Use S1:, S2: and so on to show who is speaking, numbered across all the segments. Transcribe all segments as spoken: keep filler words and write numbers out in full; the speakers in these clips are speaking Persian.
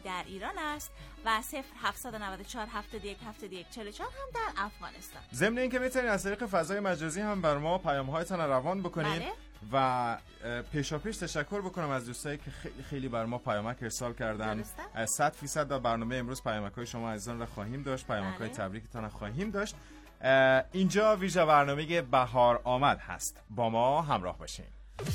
S1: در ایران است و صفر هفتصد و نود و چهار هفتاد و یک هفتاد و یک چهل و چهار هم در افغانستان.
S2: ضمن اینکه میتونید از طریق فضای مجازی هم بر ما پیام‌هایتان رو روان بکنید.
S1: بله.
S2: و پیشاپیش تشکر بکنم از دوستایی که خیلی خیلی بر ما پیامک ارسال کردن. صد درصد در برنامه امروز پیامک‌های شما عزیزان را خواهیم داشت، پیامک‌های
S1: بله.
S2: تبریکتان را خواهیم داشت. اینجا ویژه برنامه بهار آمد هست، با ما همراه باشین.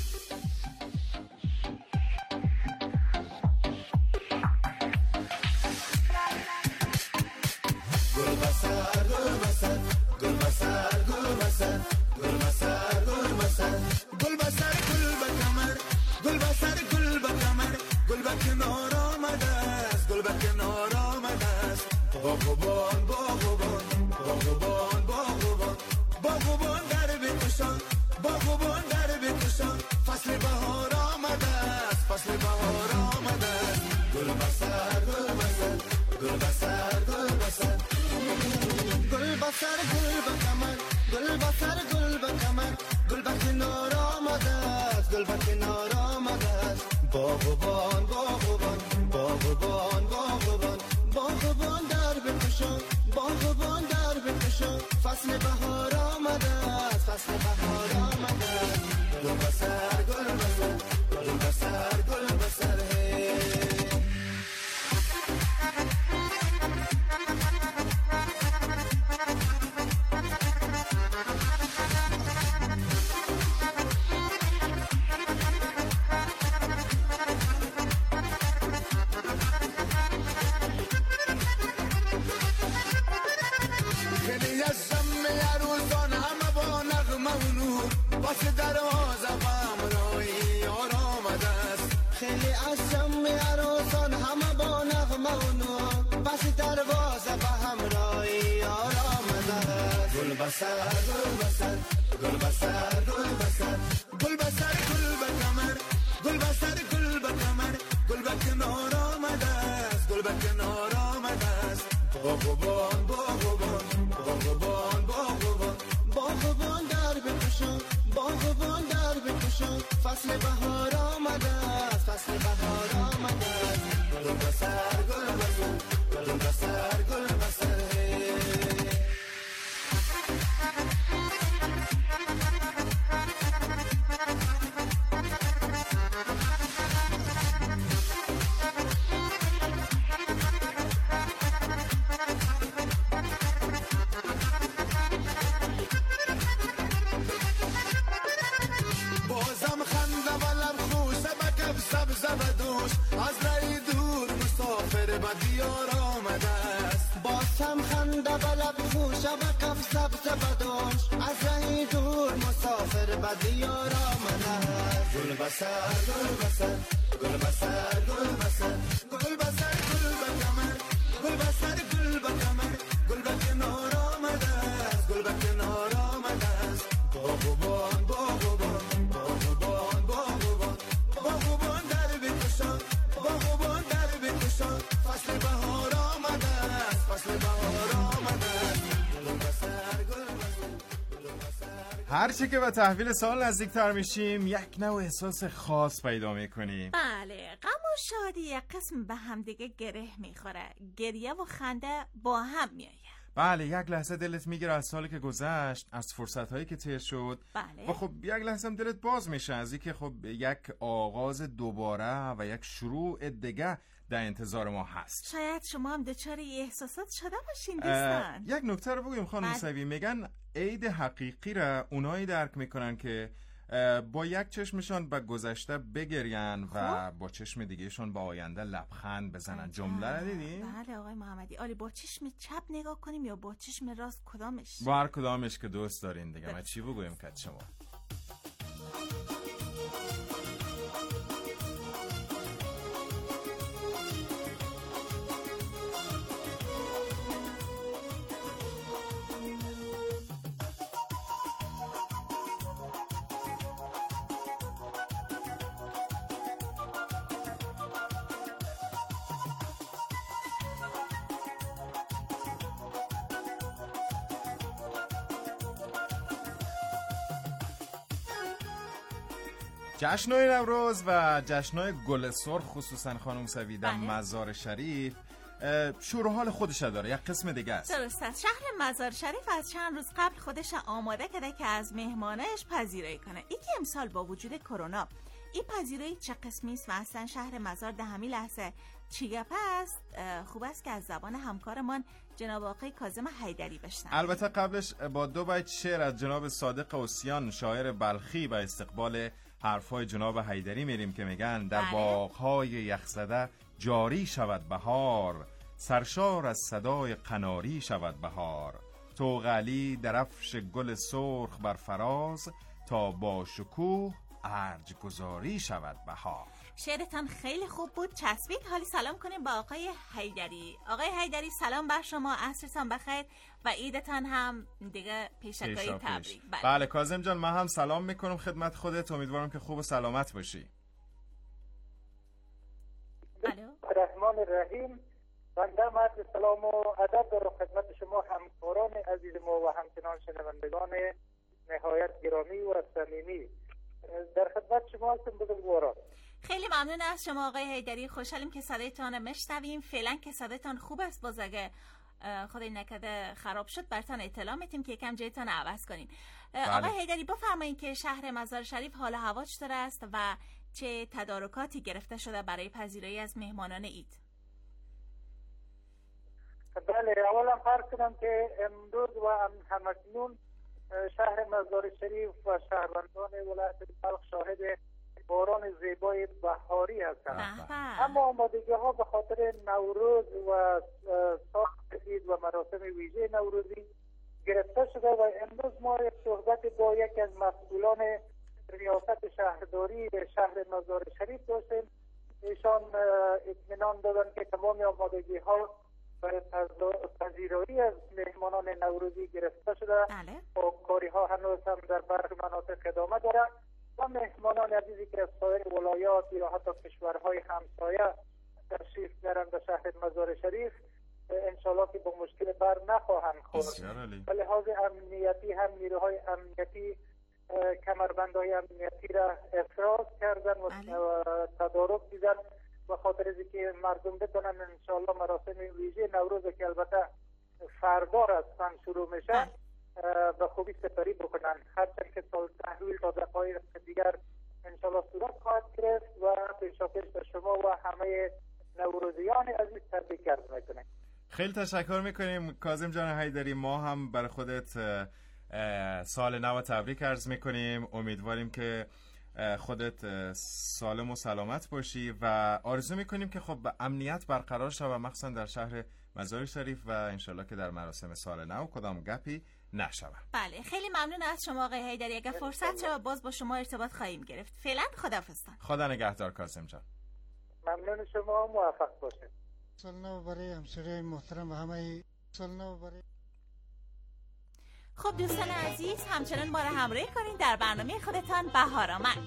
S2: هرچی که به تحویل سال نزدیکتر میشیم یک نوع احساس خاص پیدا میکنیم.
S1: بله، غم و شادی یک قسم به هم دیگه گره میخوره، گریه و خنده با هم میآید.
S2: بله، یک لحظه دلت میگیره از سالی که گذشت، از فرصت‌هایی که طی شد.
S1: بله.
S2: و خب یک لحظه هم دلت باز میشه از اینکه خب یک آغاز دوباره و یک شروع دیگه در انتظار ما هست.
S1: شاید شما هم دچار احساسات شده باشین دوستان.
S2: یک نکته رو بگیم خانم موسوی، میگن عید حقیقی را اونایی درک میکنن که با یک چشمشان به گذشته بگرین و با چشم دیگهشون با آینده لبخند بزنن. جمله رو دیدی؟
S1: بله آقای محمدی. آلی با چشم چپ نگاه کنیم یا با چشم راست کدامش؟
S2: با هر کدامش که دوست دارین دیگه. ما چی بگویم که شما؟ جشن‌های نوروز و جشن‌های گل سرخ خصوصا خانم سوی در
S1: بله.
S2: مزار شریف شور و حال خودش داره، یک قسم دیگه است.
S1: درست است. شهر مزار شریف از چند روز قبل خودش آماده کرده که از مهمانش پذیرایی کنه. این که امسال با وجود کرونا این پذیرایی چه قسمی است و اصلا شهر مزار در همین لحظه چی گپ است؟ خوب است که از زبان همکارمان جناب آقای کاظم حیدری بشنویم.
S2: البته قبلش با دو بیت شعر از جناب صادق اوسیان شاعر بلخی و استقبال حرفای جناب حیدری میریم که میگن در باغ‌های یخزده جاری شود بهار، سرشار از صدای قناری شود بهار، طوق علی درفش گل سرخ بر فراز، تا با شکوه ارج گذاری شود بهار.
S1: شعرتان خیلی خوب بود، چسبید. حالی سلام کنیم با آقای حیدری. آقای حیدری سلام بر شما، عصرتان بخیر و عیدتان هم دیگه پیشکایی تبریک.
S2: بله. بله کاظم جان، من هم سلام میکنم خدمت خودت، امیدوارم که خوب و سلامت باشی.
S3: الو الرحمن الرحیم. بنده عرض سلام و ادب دارم خدمت شما همکاران عزیز ما و همچنان شنوندگان نهایت گرامی و صمیمی. در خدمت شما هستم بزرگواران.
S1: خیلی ممنون از شما آقای حیدری، خوشحالیم که صدایتان رو میشنویم. فعلا که صدایتان خوب است، باز اگه خدای نکرده خراب شد براتون اطلاع میدیم که یکم جایتان عوض کنین. بله. آقای حیدری بفرمایید که شهر مزار شریف حال و هوا چطور است و چه تدارکاتی گرفته شده برای پذیرایی از مهمانان عید؟
S3: بله، اولا فرض کنم که امروز و همکنون شهر مزار شریف و شهروندان ولایت بلخ شاهد باران زیبای بهاری هستند. اما آمادگی ها به خاطر نوروز و ساخت عید و مراسم ویژه نوروزی گرفته شده و امروز ما یک صحبت با یک از مسئولان ریاست شهرداری شهر مزار شریف داشتیم. ایشان اطمینان دادند که تمام آمادگی ها برای پذیرایی از مهمانان نوروزی گرفته شده و کاری ها هنوز هم در برخی مناطق ادامه دارد و مهمانان عزیزی که از سایر ولایات یا حتی کشورهای همسایه تشریف دارند به شهر مزار شریف انشالله که با مشکل بر نخواهند خورد. به لحاظ امنیتی هم نیروهای امنیتی کمربندهای امنیتی را افراز کردن و تدارک دیدن و خاطر از که مردم بتونن انشالله مراسم ویژه نوروز که البته فردا رسما شروع میشه به خوبی سپری بکنن. هرچند که سال تحویل تا دقایق دیگر انشالله صورت خواهد گرفت و پیشاپیش به شما و همه نوروزیان عزیز تبریک عرض میکنیم.
S2: خیلی تشکر میکنیم کاظم جان حیدری. ما هم برای خودت سال نو تبریک عرض میکنیم. امیدواریم که خودت سالم و سلامت باشی و آرزو میکنیم که خب امنیت برقرار شود مخصوصا در شهر مزار شریف و انشالله که در مراسم سال نو کدام گپی نشود.
S1: بله خیلی ممنون از شما آقای حیدری. اگر فرصت شد باز با شما ارتباط خواهیم گرفت. فعلا خداحافظتان.
S2: خدا نگهدار کاظم جان.
S3: ممنون شما، موفق باشید.
S4: سال نو برای همسایه‌های محترم و همه سال نو برای.
S1: خب دوستان عزیز همچنان ما را همراهی کنین در برنامه خودتان بهار آمد.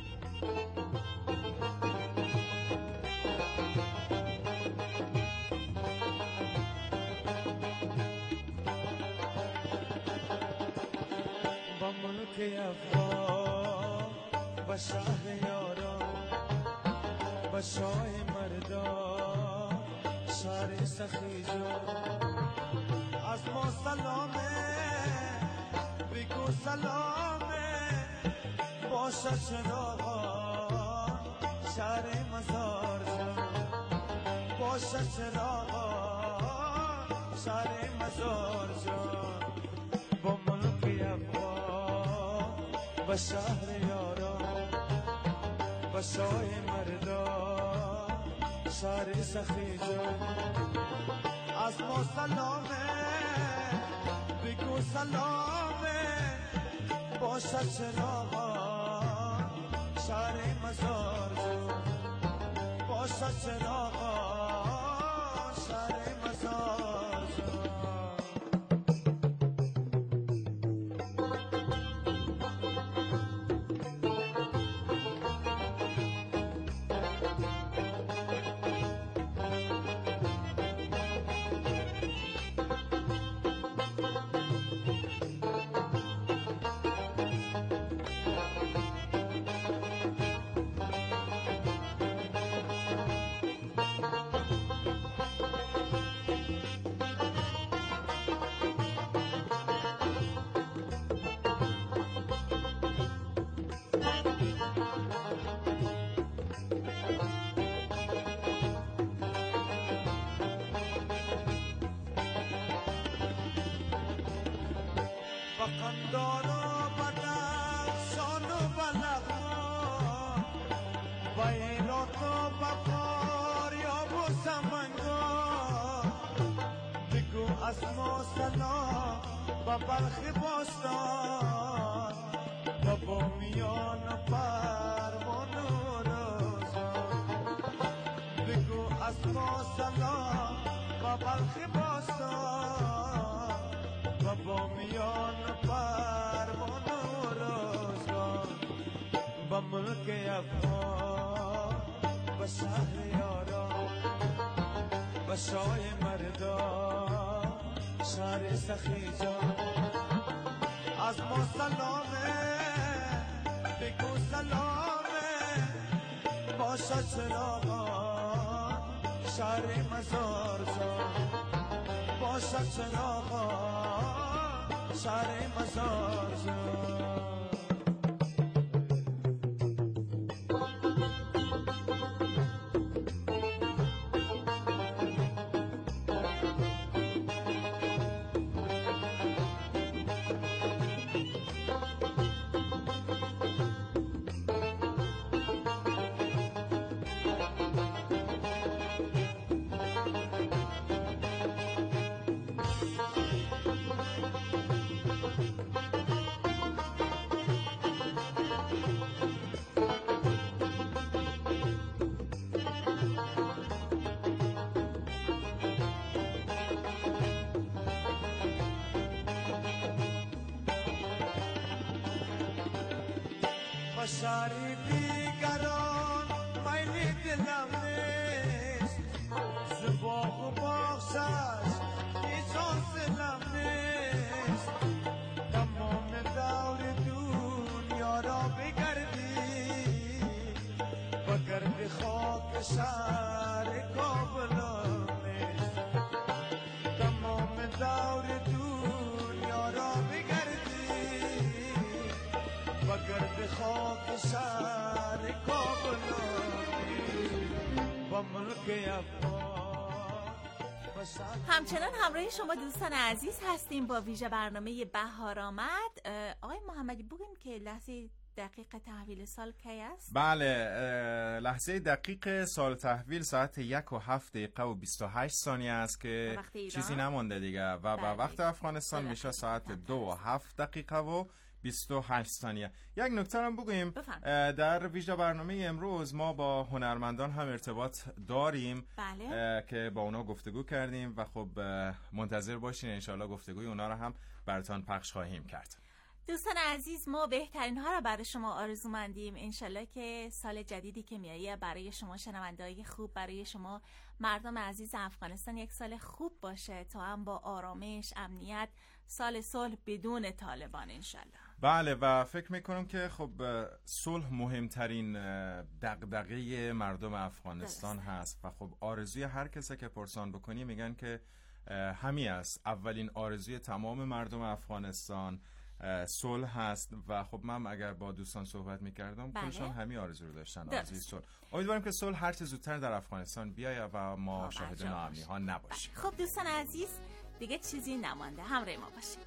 S5: با ملک افغان و شهر یاران و شاه مردان شهر سخی جان از ما سلامه بگو سلامه باشد چراغان شهر مزار جان باشد چراغان شهر مزار جان با ملک افغان و شهر یاران و شاه مردان شهر سخی جان از ما سلامه بگو سلامه باشد چراغان شهر مزار جان باشد چراغان شهر مزار جان. دار و بدخشان و بلغمان و ایرات و بفاریاب و سمنگان بگو از ما سلام و بلخ باستان و بامیان و پروان و رازان بگو از ما سلام و بلخ باستان و بامیان و پروان و رازان و ملک افغان و شهر یاران و شاه مردان شهر سخیجان از ما سلامه بگو سلامه باشد چراغان شهر مزارزان باشد چراغان شهر مزارزان شهری دیگران میلی دلم نیست زباغ و باغشش هیچ حاصلم نیست تمام دور دنیا را بگردی و گرد خاک شهر کابلم نیست تمام دور دنیا را بگردی و گرد خاک شهر کابلم و ملک افغان.
S1: همچنان همراه شما دوستان عزیز هستیم با ویژه برنامه بهار آمد. آقای محمدی بگیم که لحظه دقیق تحویل سال کی است؟
S2: بله، لحظه دقیق سال تحویل ساعت یک و هفت دقیقه و بیست و هشت ثانیه است که چیزی نمانده دیگه و با وقت افغانستان میشه ساعت دو و هفت دقیقه و بیست و هشت ثانیه. یک نکته هم بگوییم، در ویژه برنامه امروز ما با هنرمندان هم ارتباط داریم.
S1: بله.
S2: که با اونا گفتگو کردیم و خب منتظر باشین، انشالله گفتگوی اونا رو هم براتون پخش خواهیم کرد.
S1: دوستان عزیز، ما بهترین ها را برای شما آرزومندیم. انشالله که سال جدیدی که میایه برای شما شنونده‌های خوب، برای شما مردم عزیز افغانستان یک سال خوب باشه تا هم با آرامش، امنیت، سال صلح بدون طالبان انشالله.
S2: بله، و فکر میکنم که خب صلح مهمترین دغدغه مردم افغانستان درسته. هست و خب آرزوی هر کسی که پرسان بکنی میگن که همین است. اولین آرزوی تمام مردم افغانستان صلح هست و خب من اگر با دوستان صحبت میکردم
S1: بله.
S2: کلشان همین آرزو رو داشتن، آرزوی صلح. امیدواریم که صلح هر چه زودتر در افغانستان بیاید و ما شاهد ناامنی ها نباشیم.
S1: خب دوستان عزیز، دیگه چیزی نمانده، همراه ما باشید.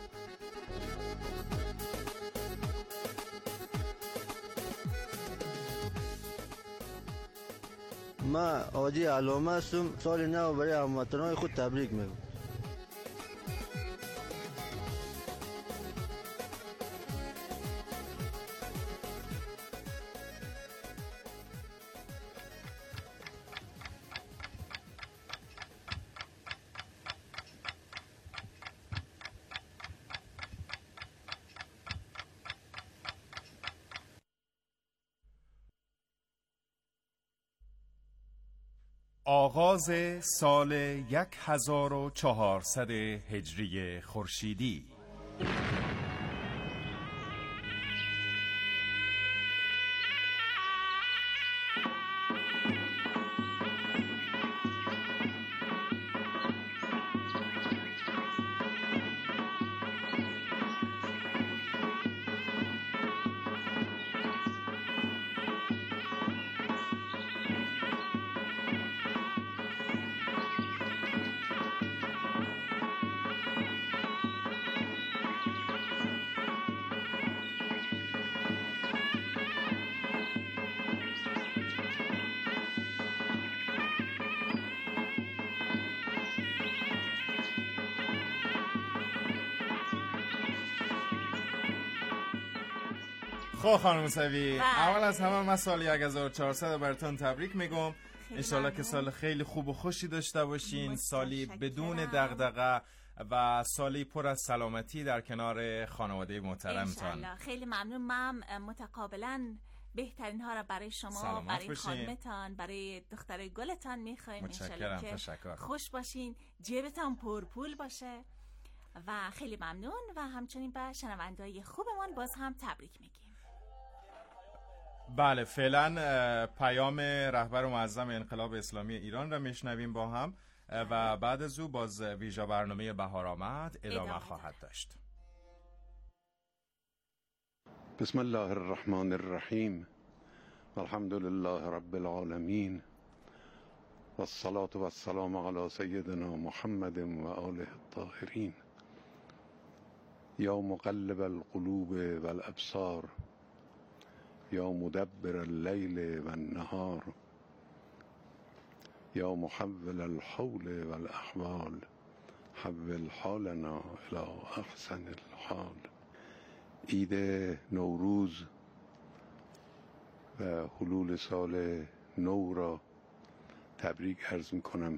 S6: ما عادی علامه هستم. سال نو برای هموطنان خود تبریک میگم.
S2: آغاز سال یک هزار و چهارصد هجری خورشیدی. خب خانم موسوی، اول از همه من سال هزار و چهارصد براتون تبریک میگم. انشالله که سال خیلی خوب و خوشی داشته باشین، سالی بدون دغدغه و سالی پر از سلامتی در کنار خانواده محترمتان.
S1: خیلی ممنون. من متقابلا بهترین ها را برای شما، برای خانمتان، برای دختر گلتان میخوایم.
S2: متشکرم، تشکر.
S1: خوش باشین، جیبتان پرپول باشه و خیلی ممنون و همچنین به شنونده‌های خوبمون باز هم تبریک میگیم.
S2: بله، فعلا پیام رهبر معظم انقلاب اسلامی ایران را میشنویم با هم و بعد از او باز ویژه برنامه بهار آمد ادامه خواهد داشت.
S7: بسم الله الرحمن الرحیم والحمد لله رب العالمین والصلاة والسلام علی سیدنا محمد و آله الطاهرین. یا مقلب القلوب والابصار یا مدبر اللیل والنهار یا محول الحول والاحوال حول حالنا الی احسن الحال. عید نوروز و حلول سال نو را تبریک عرض می کنم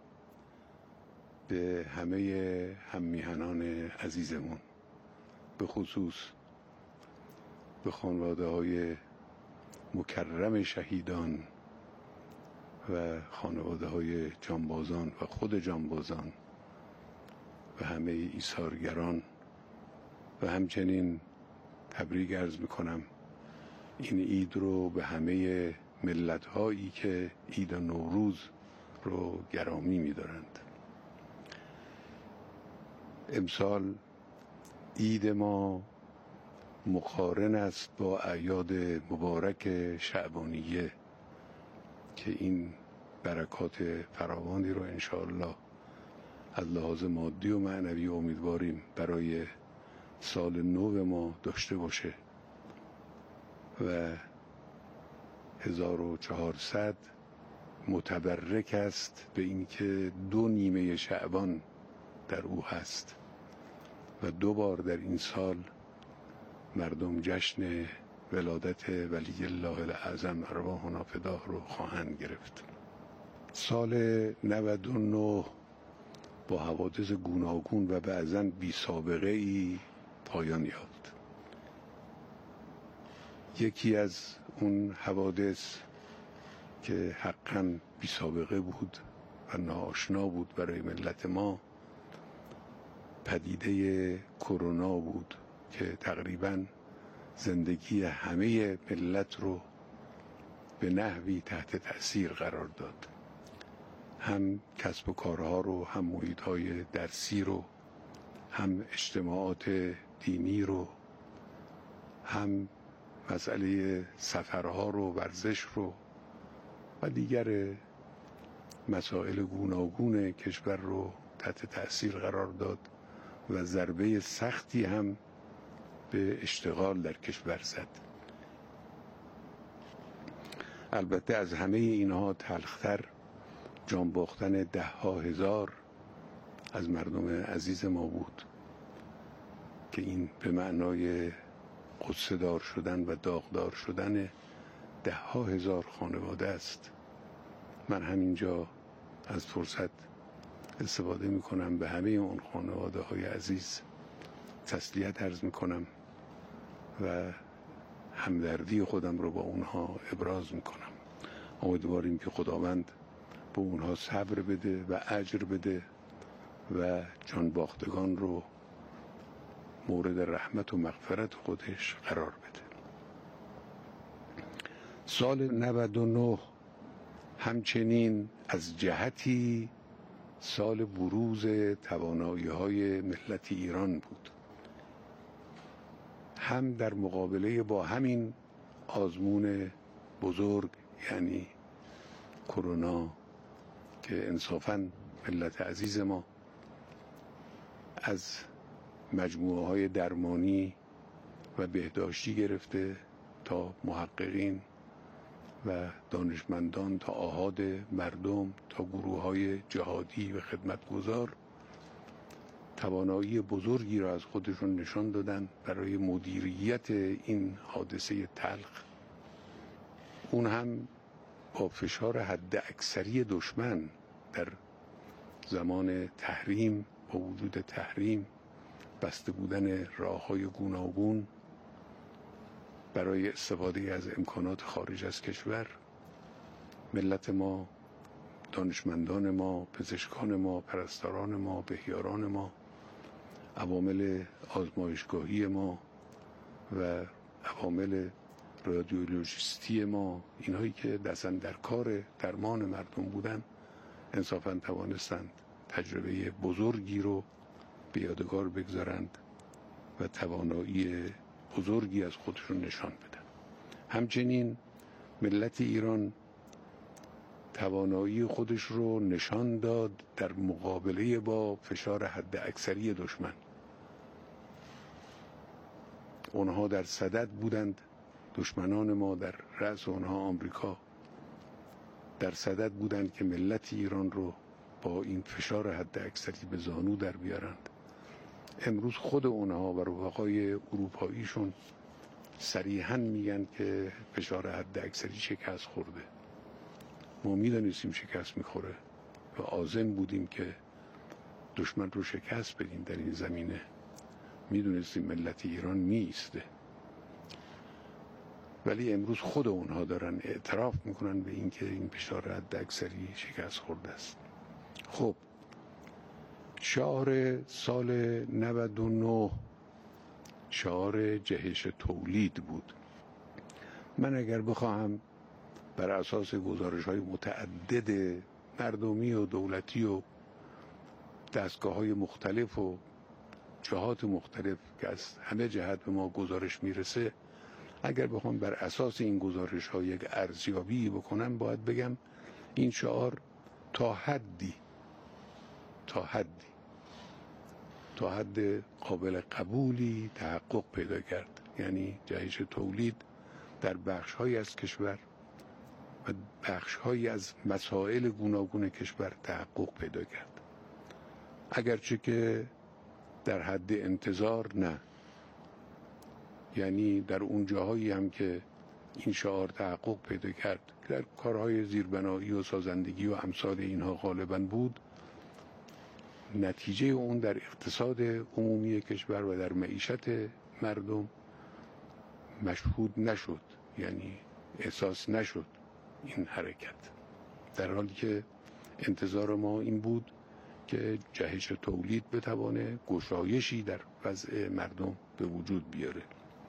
S7: به همه هممیهنان عزیزمون، به خصوص به خانواده های مکرم شهیدان و خانواده های جانبازان و خود جانبازان و همه ایثارگران و همچنین تبریک عرض میکنم این عید رو به همه ملت هایی که عید نوروز رو گرامی می‌دارند. امسال عید ما مقارن است با اعیاد مبارک شعبانیه که این برکات فراوانی رو انشاءالله از لحاظ مادی و معنوی امیدواریم برای سال نو ما داشته باشه و هزار و چهارصد متبرک است به اینکه دو نیمه شعبان در او هست و دو بار در این سال مردم جشن ولادت ولی الله الاعظم ارواحنا فداه رو خواهند گرفت. سال نود و نه با حوادث گوناگون و بعضاً بی سابقه ای پایان یافت. یکی از اون حوادث که حقاً بی سابقه بود و ناآشنا بود برای ملت ما پدیده کرونا بود که تقریباً زندگی همه ملت رو به نحوی تحت تأثیر قرار داد. هم کسب و کارها رو، هم محیط‌های درسی رو، هم اجتماعات دینی رو، هم مسئله سفرها رو، ورزش رو و دیگر مسائل گوناگون کشور رو تحت تأثیر قرار داد و ضربه سختی هم به اشتغال در کشور زد. البته از همه اینها تلختر جان باختن ده ها هزار از مردم عزیز ما بود که این به معنای قصه دار شدن و داغدار شدن ده ها هزار خانواده است. من همینجا از فرصت استفاده می کنم به همه اون خانواده های عزیز تسلیت عرض می کنم و همدردی خودم رو با اونها ابراز می کنم. امیدواریم که خداوند به اونها صبر بده و اجر بده و جان باختگان رو مورد رحمت و مغفرت خودش قرار بده. سال نود و نه همچنین از جهتی سال بروز توانایی‌های ملت ایران بود، هم در مقابله با همین آزمون بزرگ یعنی کرونا که انصافاً ملت عزیز ما از مجموعه های درمانی و بهداشتی گرفته تا محققین و دانشمندان تا آحاد مردم تا گروه های جهادی و خدمتگزار توانایی بزرگی را از خودشون نشان دادن برای مدیریت این حادثه تلخ، اون هم با فشار حد اکثری دشمن در زمان تحریم، با وجود تحریم، بسته بودن راه‌های گوناگون برای استفاده از امکانات خارج از کشور، ملت ما، دانشمندان ما، پزشکان ما، پرستاران ما، بهیاران ما، عوامل آزمایشگاهی ما و عوامل رادیولوژیستی ما، اینهایی که دستن در کار درمان مردم بودن، انصافاً توانستند تجربه بزرگی رو به یادگار بگذارند و توانایی بزرگی از خودشون نشان بدن. همچنین ملت ایران توانایی خودش رو نشان داد در مقابله با فشار حد اکثری دشمن. اونها در صدد بودند، دشمنان ما در رأس اونها آمریکا در صدد بودند که ملت ایران رو با این فشار حد اکثری به زانو در بیارند. امروز خود اونها و رفقای اروپاییشون صریحاً میگن که فشار حد اکثری شکست خورده. ما میدونستیم شکست میخوره و عازم بودیم که دشمن رو شکست بدیم در این زمینه. میدونستیم ملت ایران میسته، ولی امروز خود اونها دارن اعتراف میکنن به این که این فشار حد اکثری شکست خورده است. خب شعار سال نود و نه شعار جهش تولید بود. من اگر بخواهم بر اساس گزارش‌های متعدد مردمی و دولتی و دستگاه‌های مختلف و جهات مختلف که از همه جهت به ما گزارش میرسه، اگر بخوام بر اساس این گزارش‌ها یک ارزیابی بکنم، باید بگم این شعار تا حدی تا حدی تا حد قابل قبولی تحقق پیدا کرد. یعنی جهش تولید در بخش‌هایی از کشور و بخش‌هایی از مسائل گوناگون کشور تحقق پیدا کرد، اگرچه که در حد انتظار نه. یعنی در اون جاهایی هم که این شعار تحقق پیدا کرد، در کارهای زیربنایی و سازندگی و امثال اینها غالباً بود، نتیجه اون در اقتصاد عمومی کشور و در معیشت مردم مشهود نشد، یعنی احساس نشد این حرکت، در حالی که انتظار ما این بود که جهش تولید بتوانه گشایشی در وضع مردم به وجود بیاره.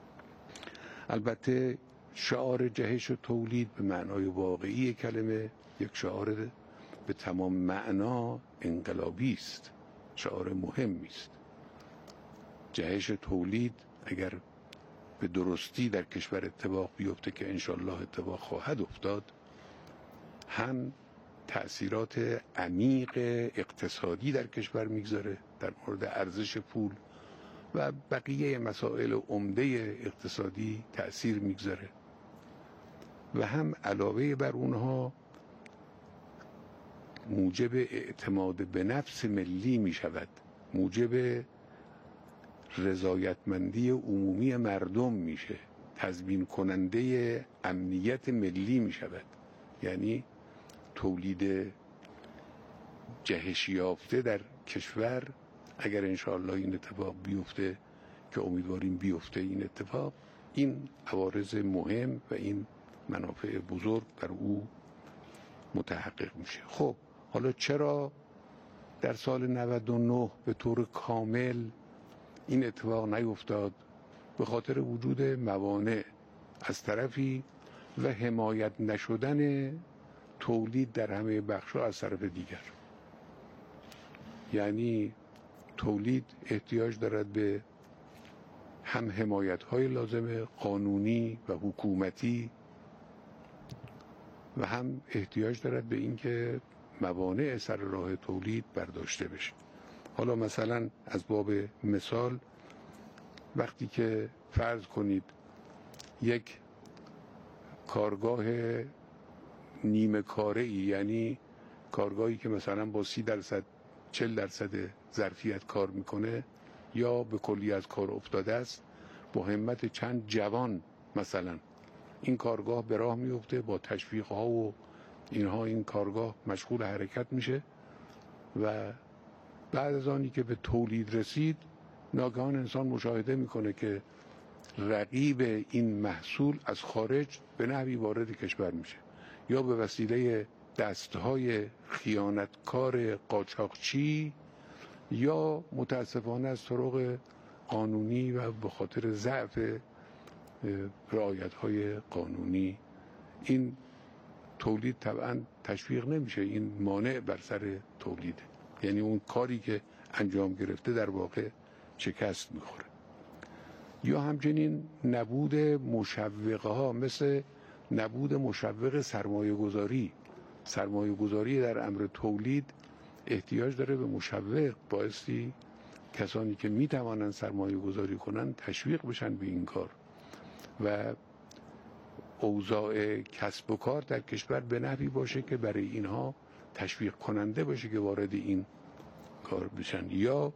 S7: البته شعار جهش تولید به معنای واقعی کلمه یک شعار به تمام معنا انقلابی است، شعار مهمی است. جهش تولید اگر به درستی در کشور اتفاق بیفته که انشالله اتفاق خواهد افتاد، هم تأثیرات عمیق اقتصادی در کشور میگذاره، در مورد ارزش پول و بقیه مسائل عمده اقتصادی تأثیر میگذاره، و هم علاوه بر اونها موجب اعتماد به نفس ملی می شود، موجب رضایتمندی عمومی مردم میشه، تضمین کننده امنیت ملی می شود. یعنی تولید جهش یافته در کشور اگر انشاءالله این اتفاق بیفته که امیدواریم بیفته این اتفاق، این عوارض مهم و این منافع بزرگ در او متحقق میشه. خب حالا چرا در سال نود و نه به طور کامل این اتفاق نیفتاد؟ به خاطر وجود موانع از طرفی و حمایت نشدن تولید در همه بخش‌ها از طرف دیگر. یعنی تولید احتیاج دارد به هم حمایت‌های لازم قانونی و حکومتی و هم احتیاج دارد به اینکه موانع سر راه تولید برداشته بشه. حالا مثلا از باب مثال، وقتی که فرض کنید یک کارگاه نیمه کاره ای، یعنی کارگاهی که مثلا با سی درصد چهل درصد ظرفیت کار میکنه یا به کلی از کار افتاده است، با همت چند جوان مثلا این کارگاه به راه میفته، با تشویق ها و اینها این کارگاه مشغول حرکت میشه و بعد از آنی که به تولید رسید ناگهان انسان مشاهده میکنه که رقیب این محصول از خارج به نحوی وارد کشور میشه، یا به وسیله دستهای خیانتکار قاچاقچی یا متاسفانه از طرق قانونی و به خاطر ضعف رعایت‌های قانونی این تولید طبعا تشویق نمیشه، این مانع بر سر تولیده، یعنی اون کاری که انجام گرفته در واقع شکست میخوره. یا همچنین نبود مشوقه ها، مثل نبود مشوق سرمایه گذاری. سرمایه گذاری در امر تولید احتیاج داره به مشوق، بایستی کسانی که میتوانند سرمایه گذاری کنند تشویق بشن به این کار و اوضاع کسب و کار در کشور به نحوی باشه که برای اینها تشویق کننده باشه که وارد این کار بشن، یا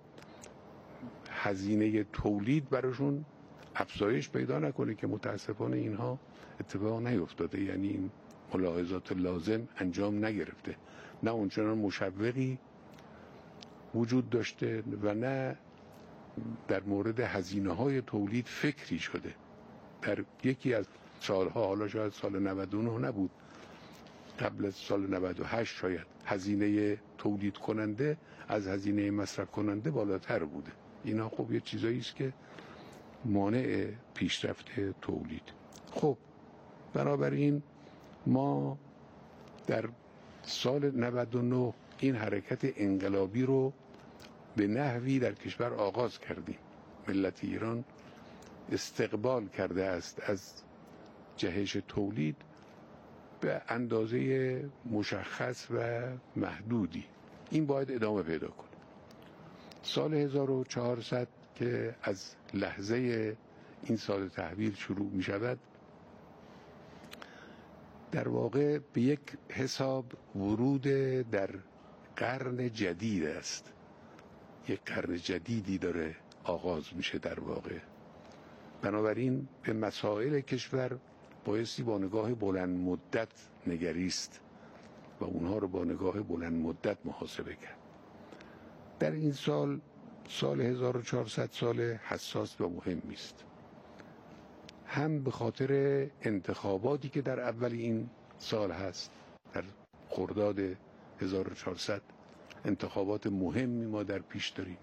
S7: هزینه تولید براشون افزایش پیدا نکنه که متاسفانه اینها اتفاق نیفتاده، یعنی این ملاحظات لازم انجام نگرفته، نه اونچنان مشوقی وجود داشته و نه در مورد هزینه های تولید فکری شده. در یکی از سالها، حالا شاید سال نود و نه نبود، قبل از سال نود و هشت شاید، هزینه تولید کننده از هزینه مصرف کننده بالاتر بوده. اینا خب یه چیزایی است که مانع پیشرفت تولید. خب بنابراین ما در سال نود و نه این حرکت انقلابی رو به نحوی در کشور آغاز کردیم. ملت ایران استقبال کرده است از جهش تولید به اندازه مشخص و محدودی. این باید ادامه پیدا کنه. سال هزار و چهارصد که از لحظه این سال تحویل شروع می شود، در واقع به یک حساب ورود در قرن جدید است. یک قرن جدیدی داره آغاز میشه در واقع. بنابراین به مسائل کشور بایستی با نگاه بلند مدت نگریست و اونها رو با نگاه بلند مدت محاسبه کرد. در این سال، سال هزار و چهارصد، سال حساس و مهمی است، هم به خاطر انتخاباتی که در اول این سال هست. در خرداد هزار و چهارصد انتخابات مهمی ما در پیش داریم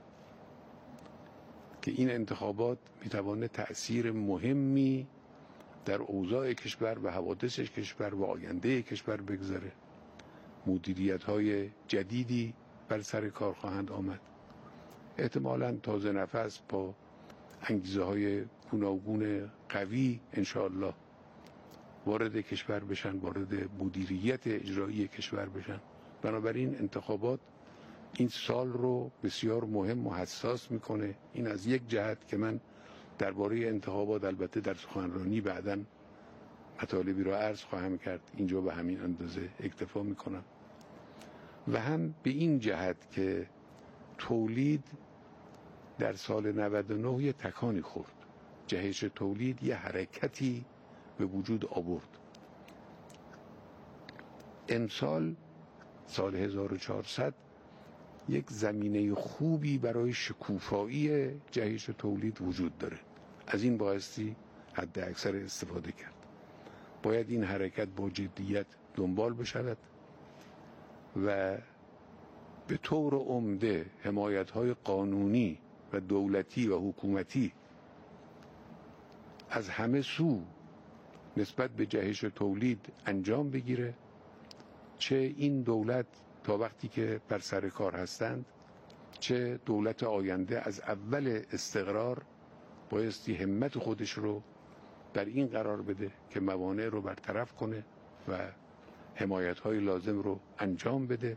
S7: که این انتخابات میتوانه تأثیر مهمی در اوضاع کشور و حوادث کشور و آینده کشور بگذاره. مدیریت‌های جدیدی بر سر کار خواهند آمد، احتمالاً تازه نفس با انگیزه های گوناگون قوی انشاءالله وارد کشور بشن، وارد مدیریت اجرایی کشور بشن. بنابراین انتخابات این سال رو بسیار مهم و حساس میکنه. این از یک جهت که من درباره انتخابات البته در سخنرانی بعداً مطالبی رو عرض خواهم کرد، اینجا به همین اندازه اکتفا میکنم. و هم به این جهت که تولید در سال نود و نه یه تکانی خورد. جهش تولید یه حرکتی به وجود آورد. امسال سال هزار و چهارصد یک زمینه خوبی برای شکوفایی جهش تولید وجود داره. از این بایستی حد اکثر استفاده کرد. باید این حرکت با جدیت دنبال بشود و به طور عمده حمایت‌های قانونی و دولتی و حکومتی از همه سو نسبت به جهش تولید انجام بگیره، چه این دولت تا وقتی که بر سر کار هستند، چه دولت آینده از اول استقرار بایستی همت خودش رو بر این قرار بده که موانع رو برطرف کنه و حمایت‌های لازم رو انجام بده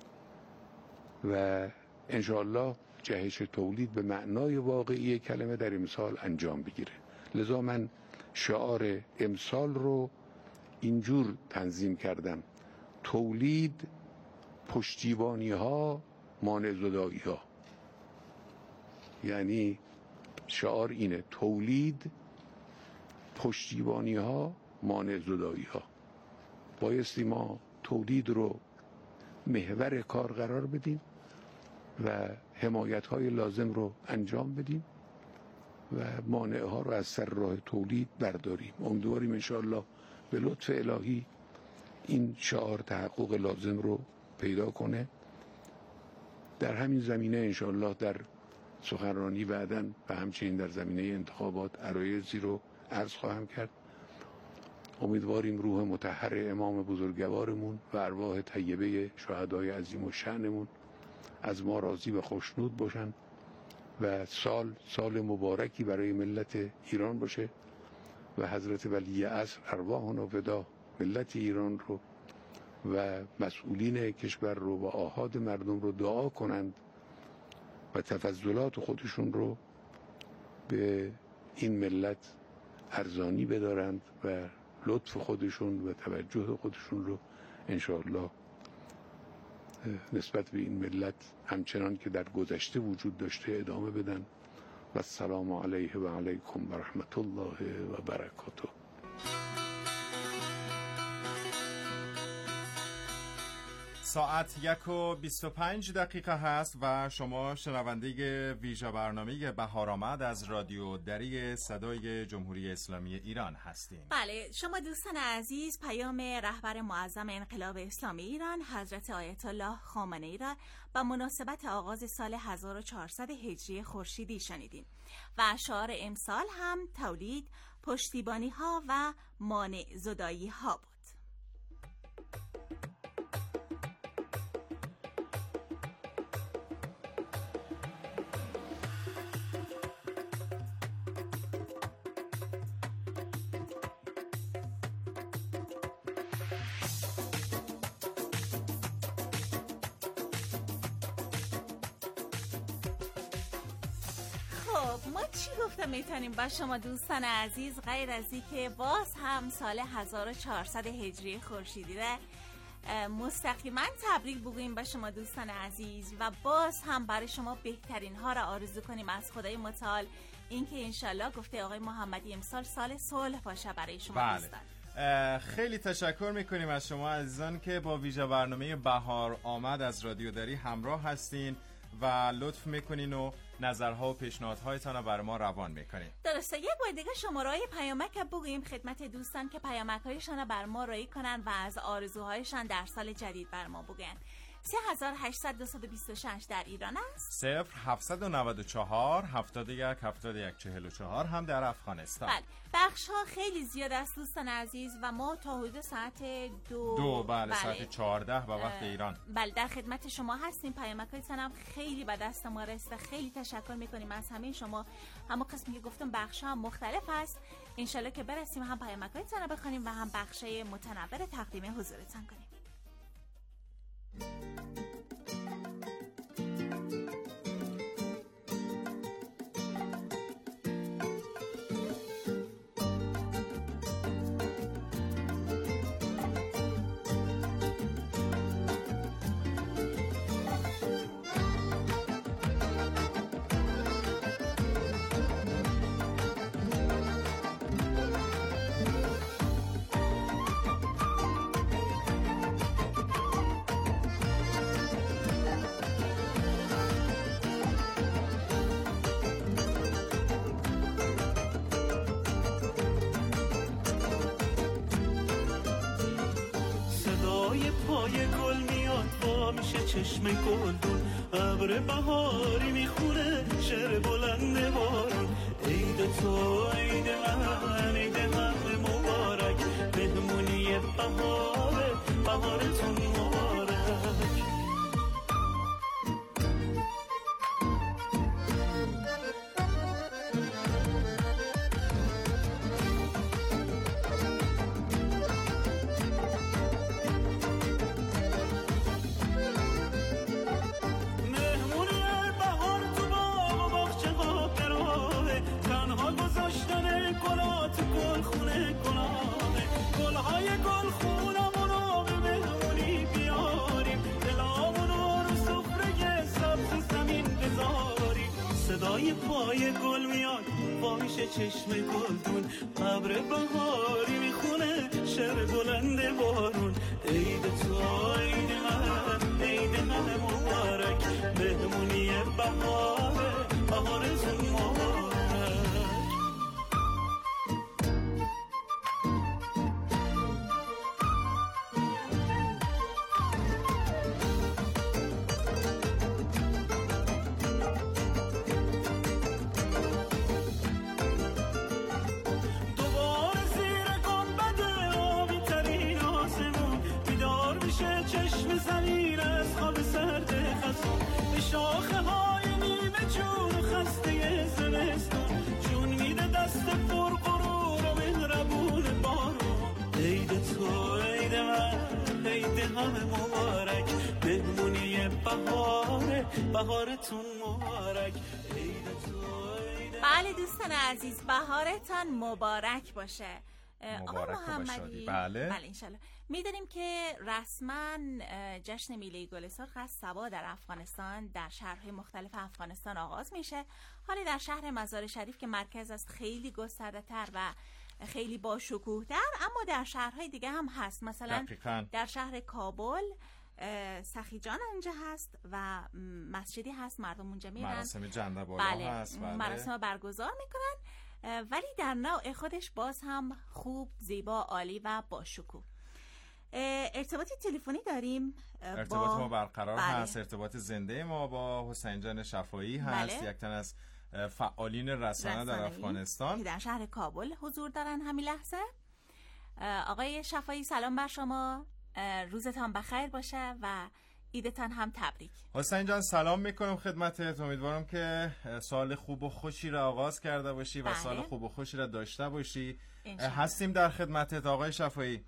S7: و انشاءالله جهش تولید به معنای واقعی کلمه در امسال انجام بگیره. لذا من شعار امسال رو اینجور تنظیم کردم: تولید، پشتیبانی ها مانع زدایی ها. یعنی شعار اینه: تولید، پشتیبانی ها، مانع زدایی ها. بایستی ما تولید رو محور کار قرار بدیم و حمایت های لازم رو انجام بدیم و مانع ها رو از سر راه تولید برداریم. امیدواریم انشاءالله به لطف الهی این شعار تحقق لازم رو پیدا کنه. در همین زمینه انشاءالله در سخنرانی بعداً و همچنین در زمینه انتخابات عرایضی رو عرض خواهم کرد. امیدواریم روح مطهر امام بزرگوارمون و ارواح طیبه شهدای عظیم و شأنمون از ما راضی و خوشنود باشن و سال سال مبارکی برای ملت ایران باشه و حضرت ولی عصر ارواحنا فدا ملت ایران رو و مسئولین کشور رو و آحاد مردم رو دعا کنند و تفضلات خودشون رو به این ملت ارزانی بدارند و لطف خودشون و توجه خودشون رو انشاءالله نسبت به این ملت همچنان که در گذشته وجود داشته ادامه بدن. و السلام علیه و علیکم و رحمت الله و برکاته.
S2: ساعت یک و بیست و پنج دقیقه هست و شما شنونده ویژه برنامه بهار آمد از رادیو دری صدای جمهوری اسلامی ایران هستین.
S1: بله، شما دوستان عزیز پیام رهبر معظم انقلاب اسلامی ایران حضرت آیت الله خامنه‌ای را با مناسبت آغاز سال هزار و چهارصد هجری خورشیدی شنیدین و شعار امسال هم تولید، پشتیبانی ها و مانع زدایی ها بود. ما چی گفتم میتونیم با شما دوستان عزیز غیر از این که باز هم سال هزار و چهارصد هجری خورشیدی را مستقیما تبریک بگوییم با شما دوستان عزیز و باز هم برای شما بهترین ها را آرزو کنیم از خدای متعال، اینکه انشالله گفته آقای محمدی امسال سال صلح باشه برای شما. بله. دوستان
S2: خیلی تشکر میکنیم از شما عزیزان که با ویژه برنامه بهار آمد از رادیو دری همراه هستین و لطف میکنین و نظرها و پیشنهادهایتان رو برای ما روان میکنین.
S1: درسته. یک بار دیگه شماره‌های پیامک بگوییم خدمت دوستان که پیامک‌هایشان رو بر ما رایی کنن و از آرزوهایشان در سال جدید بر ما بگن. سه هزار و هشتصد دویست و بیست و شش در ایران است.
S2: صفر هفتصد و نود و چهار هفتاد و یک هفتاد و یک چهل و چهار هم در افغانستان.
S1: بله. بخش ها خیلی زیاد است دوستان عزیز و ما تا حدود ساعت دو
S2: دو بله, بله. ساعت چهارده به وقت ایران
S1: بله در خدمت شما هستیم. پیامک‌هایتان هم خیلی به دست ما رسیده. خیلی تشکر میکنیم از همه شما. همون قسمی که گفتم بخش ها مختلف است. انشالله که برسیم هم پیامک‌هایتان رو بخونیم و هم بخشای متنوع تقدیم حضورتان کنیم.
S8: چشم گلدون ابر بهاری میخونه شعر بلند بارون. عید تو عید من عید همه مبارک مهمونی بهاره بهارتون مبارک. گلهای گل خونمونو به مهمونی بیاریم. صدای پای گل میاد وامیش چشم گلدون ابر بهاری میخونه شعر بلند بارون عید تو عید من عید من مبارک مهمونی بهاره بهارتون مبارک شاخه های نیمه جون و خسته زمستون جون میده دست پر غرور و مهربون بارون عید تو عید من عید همه مبارک مهمونی بهاره بهارتون مبارک عید تو عید.
S1: بله دوستان عزیز بهارتان مبارک باشه.
S2: مبارک
S1: محمدی
S2: بله
S1: بله انشالله. میدونیم که رسما جشن میله گل سرخ از صبا در افغانستان در شهرهای مختلف افغانستان آغاز میشه. حالا در شهر مزار شریف که مرکز است خیلی گسترده تر و خیلی با شکوه تر، اما در شهرهای دیگه هم هست. مثلا
S2: دقیقاً.
S1: در شهر کابل سخی جان اونجا هست و مسجدی هست مردم اونجا میرن،
S2: مراسم جنده بالا
S1: بله.
S2: هست بله.
S1: مراسم برگزار میکنن ولی در نوع خودش باز هم خوب، زیبا، عالی و با شکوه. ارتباطی تلفنی داریم
S2: ارتباط
S1: با...
S2: ما برقرار
S1: بله.
S2: هست. ارتباط زنده ما با حسین جان شفایی هست،
S1: بله.
S2: یک تن از فعالین رسانه در افغانستان
S1: که در شهر کابل حضور دارن همین لحظه. آقای شفایی سلام بر شما، روزتان بخیر باشه و ایدتان هم تبریک.
S2: حسین جان سلام میکنم خدمتت، امیدوارم که سال خوب و خوشی را آغاز کرده باشی
S1: بله.
S2: و سال خوب و خوشی را داشته باشی.
S1: انشالله.
S2: هستیم در خدمتت آقای شفایی.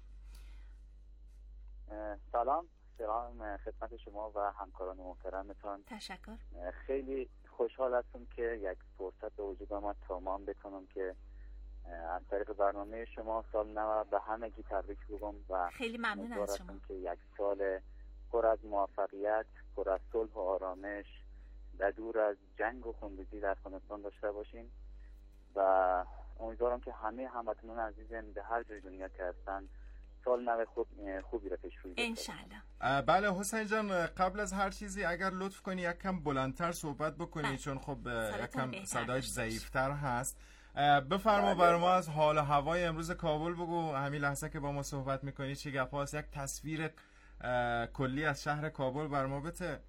S9: سلام سلام خدمت شما و همکاران محترمتان.
S1: تشکر.
S9: خیلی خوشحال هستم که یک فرصت به وجود آمد تا من بتونم که از طریق برنامه شما سال نو به همگی تبریک بگم و
S1: خیلی ممنون از شما
S9: که یک سال پر از موفقیت، پر از صلح و آرامش و دور از جنگ و خونریزی در افغانستان داشته باشیم و امیدوارم که همه هموطنان عزیزم به هر جای دنیا که هستن سال نو خوب خوبی را پیش روی
S1: انشالله.
S2: بله حسین جان، قبل از هر چیزی اگر لطف کنی یک کم بلندتر صحبت بکنی بله. چون خب یک کم صدایش ضعیفتر هست. بفرما بر ما از حال و هوای امروز کابل بگو، همین لحظه که با ما صحبت میکنی چی گپ هست، یک تصویر کلی از شهر کابل بر ما بده.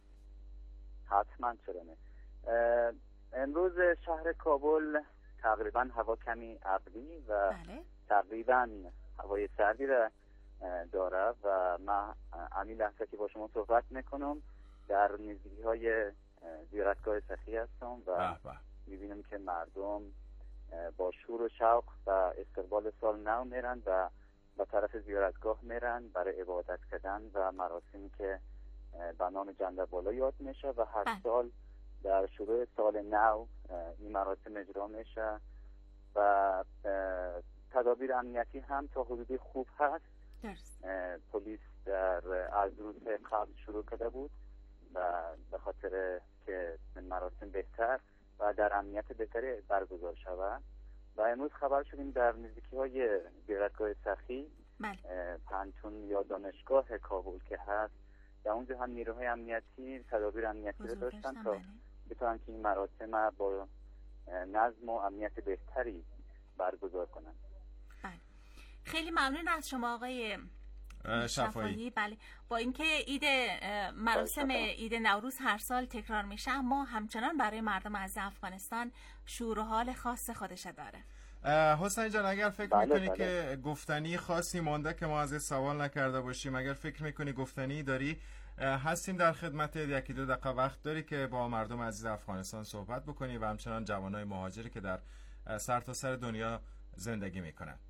S9: حتما چرا نه. امروز شهر کابل تقریبا هوا کمی ابری و
S1: بله.
S9: تقریبا هوای سردی را داره و من همین لحظه که با شما صحبت میکنم در نزدیکی های زیارتگاه سخی هستم و میبینم که مردم با شور و شوق و استقبال سال نو میرن و به طرف زیارتگاه میرن برای عبادت کردن و مراسمی که به نام جنده بالا یاد میشه و هر بله. سال در شروع سال نو این مراسم اجرا میشه و تدابیر امنیتی هم تا حدودی خوب هست. پلیس در از روز قبل شروع کرده بود و به خاطر که مراسم بهتر و در امنیت بهتری برگزار شود و امروز خبر شدیم در نزدیکی های زیارتگاه سخی پنتون یا دانشگاه کابل که هست در اونجا هم نیروهای امنیتی تدابیر امنیتی رو داشتن تا بتونن که این مراسم با نظم و امنیت بهتری برگزار کنن.
S1: بله. خیلی ممنون از شما آقای شفایی. بله. با اینکه عید مراسم عید نوروز هر سال تکرار میشه اما همچنان برای مردم از افغانستان شور و حال خاص خودش داره.
S2: حسین جان اگر فکر بله میکنی بله. که گفتنی خاصی مانده که ما از سوال نکرده باشیم، اگر فکر میکنی گفتنی داری، هستیم در خدمت. یکی دو دقیقه وقت داری که با مردم عزیز افغانستان صحبت بکنی و همچنان جوانای مهاجری که در سرتاسر سر دنیا زندگی میکنن.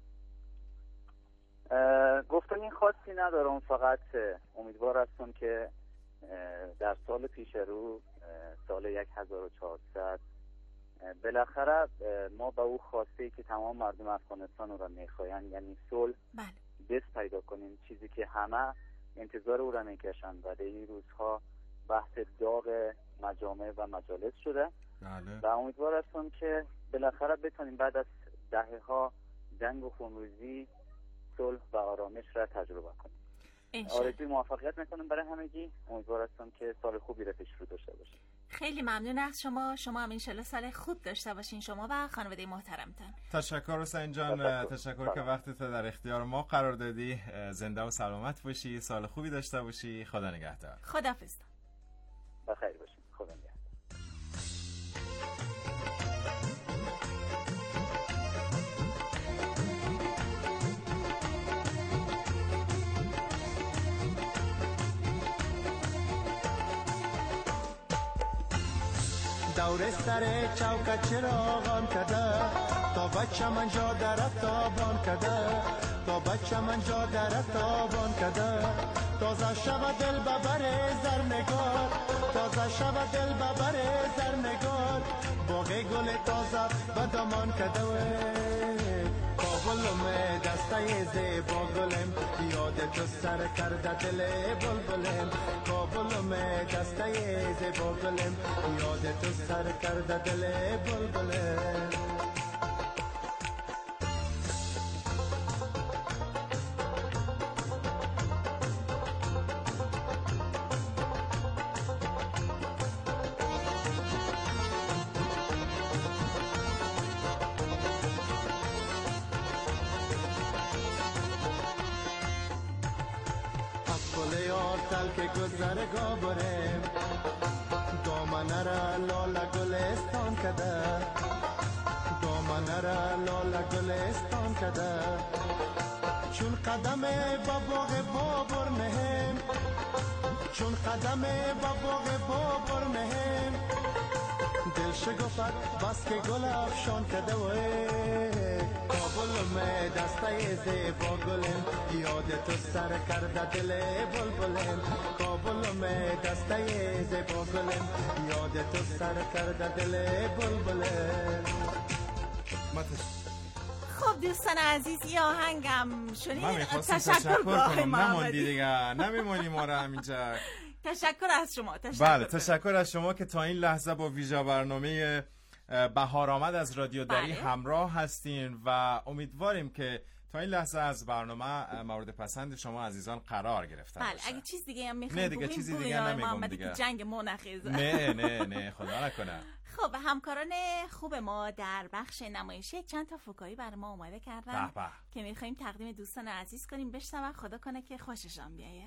S9: گفتنی خاصی ندارم، فقط امیدوار هستم که در سال پیش رو سال یک هزار و چهارصد بالاخره ما به او خواسته که تمام مردم افغانستان را میخواین، یعنی صلح دست پیدا کنیم، چیزی که همه انتظار او را میکشن و در این روزها بحث داغ مجامع و مجالس شده
S2: بله.
S9: و امیدوار هستم که بالاخره بتونیم بعد از دهه ها جنگ و خونریزی صلح و آرامش را تجربه کنیم. آرزوی موفقیت میکنم برای همگی. امیدوار هستم که سال خوبی را پیش رو داشته باشیم.
S1: خیلی ممنون از شما. شما هم انشالله سال خوب داشته باشین، شما و خانواده محترمتان.
S2: تشکر حسین جان، تشکر که وقتت در اختیار ما قرار دادی. زنده و سلامت باشی، سال خوبی داشته باشی. خدا نگهدار.
S1: خداحافظ.
S9: بخیر باشین. خدا نگهدار.
S5: دور سر چوک چراغان کده تا بچه من جا در تابان کده تا بچه من جا در تابان کده تازه شب دل ببر زرنگار تازه شب دل ببر زرنگار باغ گل تازه بدمان کده کابلم دسته زیبا گلم یاد تو سر کرده دل بلبلم کابلم دسته زیبا گلم یاد تو سر کرده دل بلبلم که گذرگاه برم دامنه را لاله گلستان کده دامنه را لاله گلستان کده چون قدم با باغ بابر نهم چون قدم با باغ بابر نهم دل شگفت بس که گل افشان کده وی کابلم دسته زیبا گلم یاد تو سر کرده دل بلبلم کابلم دسته زیبا گلم یاد تو سر کرده دل بلبلم.
S1: خب دوستان عزیز، یا آهنگم شنید.
S2: تشکر کنم نماندی دیگه، نمیمونی ما را همینجا.
S1: تشکر از شما. تشکر
S2: بله تشکر از شما که تا این لحظه با ویژه برنامه بهار آمد از رادیو دری بله. همراه هستین و امیدواریم که تا این لحظه از برنامه مورد پسند شما عزیزان قرار گرفته
S1: بله.
S2: باشه.
S1: اگه چیز دیگه هم میخوایم
S2: نه دیگه چیزی دیگه نمیگم دیگه.
S1: جنگ ما نخیزه.
S2: نه نه نه خدا نکنه.
S1: خب همکاران خوب ما در بخش نمایشی چند تا فکاهی برای ما اومده کردن
S2: بح بح.
S1: که میخوایم تقدیم دوستان عزیز کنیم. بشنون، خدا کنه که خوششان بیایه.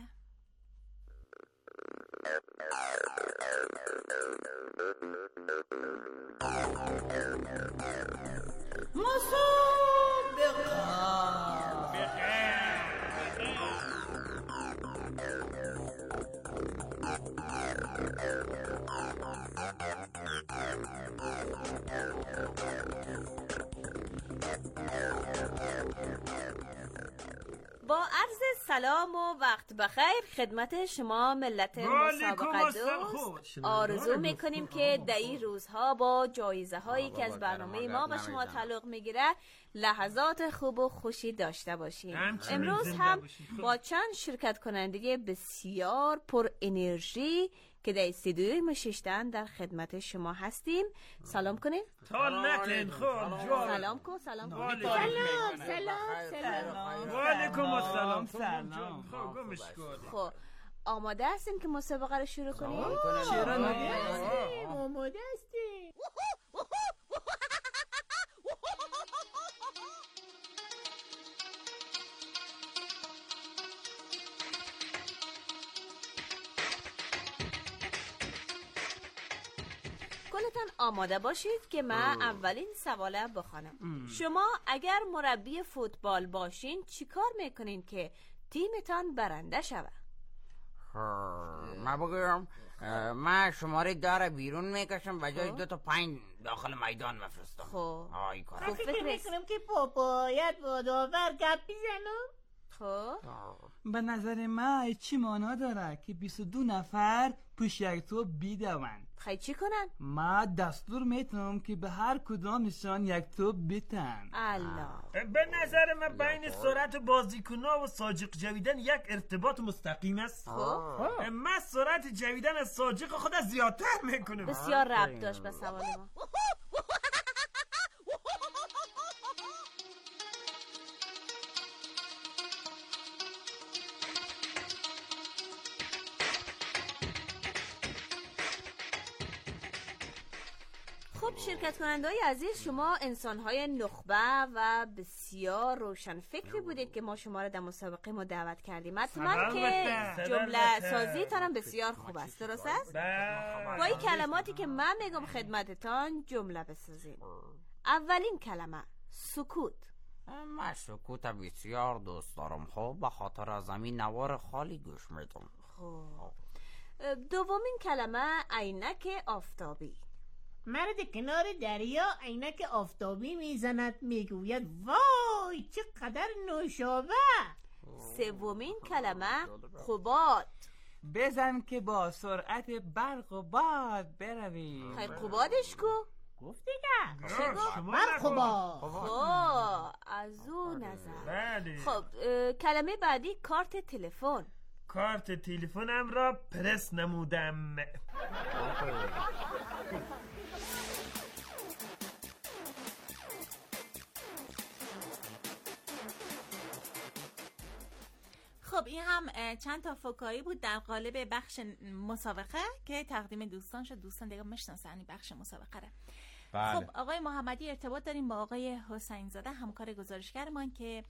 S10: با عرض سلام و وقت بخیر خدمت شما ملت مسابقه دوست آرزو میکنیم که در این روزها با جایزه هایی که از برنامه ما به شما تعلق میگیره لحظات خوب و خوشی داشته باشیم. امروز هم با چند شرکت کننده بسیار پر انرژی که در استودیوی ما ششتن در خدمت شما هستیم. سلام کنیم.
S8: سلام نکن خب
S10: سلام کن. سلام کن.
S1: سلام سلام سلام.
S8: و علیکم السلام. سلام. خب گمش کن.
S10: خب آماده هستیم که مسابقه رو شروع کنیم؟
S8: چرا
S1: نه؟ آماده هستیم.
S10: کلتان آماده باشید که من اولین سواله بخوانم. شما اگر مربی فوتبال باشین چیکار میکنین که تیمتان برنده شود؟
S11: من بگم من شماره داره بیرون میکشم و جای دو تا پنج داخل میدان مفرستم.
S10: خب
S11: آی کار
S1: فکر میکنم که پاپایت با داور گپ بزنم.
S10: خب
S12: به نظر من چی معنا داره که بیست و دو نفر پشت یک توپ بیدوند؟
S10: خیلی چی کنن؟
S12: ما دستور میتونم که به هر کدامشان یک توپ بیتن.
S10: الله.
S13: به نظر من بین سرعت بازیکن‌ها و ساجق جویدن یک ارتباط مستقیم است.
S10: خب
S13: من سرعت جویدن از ساجق خود زیادتر میکنم.
S10: بسیار ربط داشت به سوال ما. خب شرکت کننده‌های عزیز، شما انسان‌های نخبه و بسیار روشن فکری بودید که ما شما را در مسابقه ما دعوت کردیم. حتما که جمله سازیتان هم بسیار خوب است، درست است؟ با این کلماتی که من میگم خدمتتان جمله بسازید. اولین کلمه سکوت.
S11: من سکوت بسیار دوست دارم، خب به خاطر از زمین نوار خالی گوش میدم.
S10: خب دومین کلمه عینک آفتابی.
S14: مرد کنار دریا عینک آفتابی میزند، میگوید وای چقدر نوشابه.
S10: سومین کلمه قباد.
S12: بزن که با سرعت برق و باد بروی.
S10: خیلی قبادش کو؟
S14: گفت دیگه
S10: چه گفت؟
S14: برق و باد.
S10: خب از اون نظر. خب کلمه بعدی کارت تلفن.
S13: کارت تلفنم را پرس نمودم.
S1: خب این هم چند تا فکایی بود در قالب بخش مسابقه که تقدیم دوستان شد. دوستان دیگه میشناسن این بخش مسابقه رو.
S2: بله.
S1: خب آقای محمدی ارتباط داریم با آقای حسین زاده، همکار گزارشگرمان که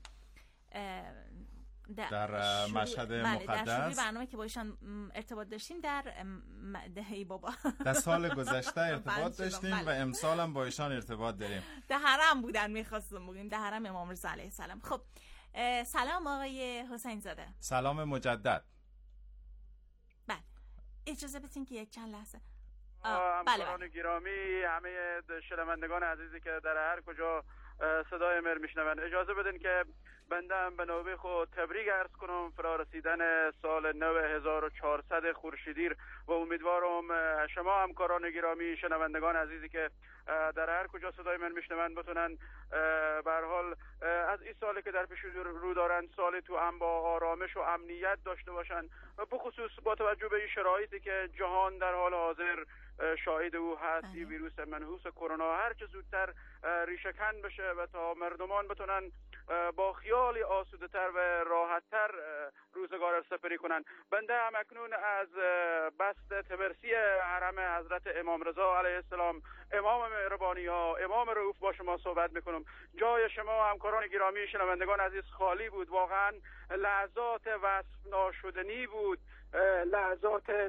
S2: در, در مشهد
S1: بله
S2: مقدس
S1: در شروع برنامه که با ایشان ارتباط داشتیم در دهی بابا
S2: در سال گذشته ارتباط داشتیم و امسال هم با ایشان ارتباط داریم.
S1: در حرم بودن، میخواستم بگیم در حرم امام رضا علیه السلام. خب سلام آقای حسین زاده.
S2: سلام مجدد.
S1: بله اجازه بدین که یک چند لحظه.
S15: همکاران بله گرامی، همه شنوندگان عزیزی که در هر کجا صدای مر میشنوند، اجازه بدین که بنده هم به نوبه خود تبریک عرض کنم فرارسیدن سال نو هزار و چهارصد خورشیدی و امیدوارم شما همکاران گرامی شنوندگان عزیزی که در هر کجا صدای من میشنوند بتونن به هر حال از این سالی که در پیش رو دارن سالی تو هم با آرامش و امنیت داشته باشن، به خصوص با توجه به این شرایطی که جهان در حال حاضر شاهد او هست. این ویروس منحوس کرونا هر چه زودتر ریشه کن بشه و تا مردمان بتونن با خیالی آسوده‌تر و راحت‌تر روزگار را سپری کنن. بنده هم اکنون از بست تبرسی حرم حضرت امام رضا علیه السلام، امام مهربانی ها، امام رؤوف با شما صحبت میکنم. جای شما همکاران گرامی شنوندگان عزیز خالی بود. واقعا لحظات وصف ناشدنی بود، لحظات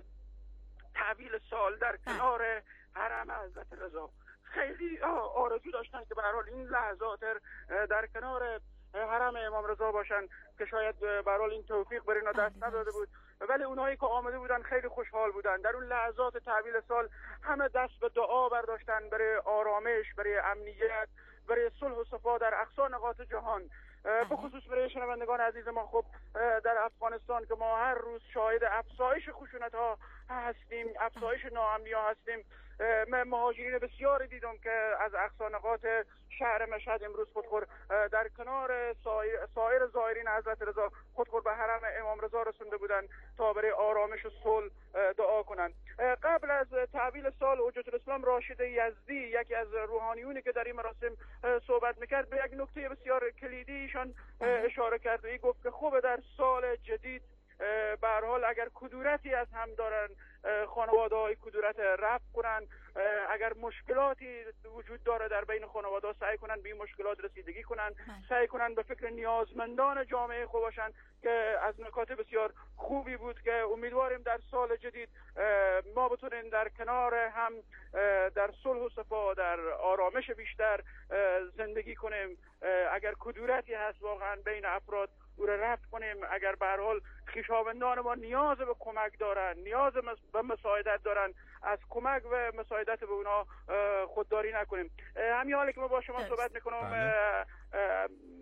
S15: تحویل سال در کنار حرم حضرت رضا. خیلی آرزو داشتن که به هر حال این لحظات در کنار حرم امام رضا باشن که شاید به هر حال این توفیق بر اینا دست نداده بود، ولی اونایی که آمده بودن خیلی خوشحال بودن. در اون لحظات تحویل سال همه دست به دعا برداشتن برای آرامش، برای امنیت، برای صلح و صفا در اقصا نقاط جهان. به خصوص برای شنوندگان عزیز ما، خب در افغانستان که ما هر روز شاهد افزایش خشونت ها هستیم، افزایش ناامنی ها هستیم. من مهاجرین بسیاری دیدم که از اقصا نقاط شهر مشهد امروز خودخور در کنار سایر زائرین حضرت رضا خودخور به حرم امام رضا رسونده بودن تا برای آرامش و صلح دعا کنند. قبل از تحویل سال حجت الاسلام راشد یزدی، یکی از روحانیونی که در این مراسم صحبت میکرد، به یک نکته بسیار کلیدی ایشان اشاره کرد و این گفت که خوب در سال جدید به هر حال اگر کدورتی از هم دارن خانواده های کدورت رفع کنن، اگر مشکلاتی وجود داره در بین خانواده سعی کنن به این مشکلات رسیدگی کنن، سعی کنن به فکر نیازمندان جامعه خود باشن، که از نکات بسیار خوبی بود که امیدواریم در سال جدید ما بتونیم در کنار هم در صلح و صفا، در آرامش بیشتر زندگی کنیم. اگر کدورتی هست واقعا بین افراد او را رفع کنیم. اگر به هر حال خویشاوندان ما نیاز به کمک دارن، نیاز به مساعدت دارن، از کمک و مساعدت به اونا خودداری نکنیم. همین حالی که ما با شما صحبت میکنم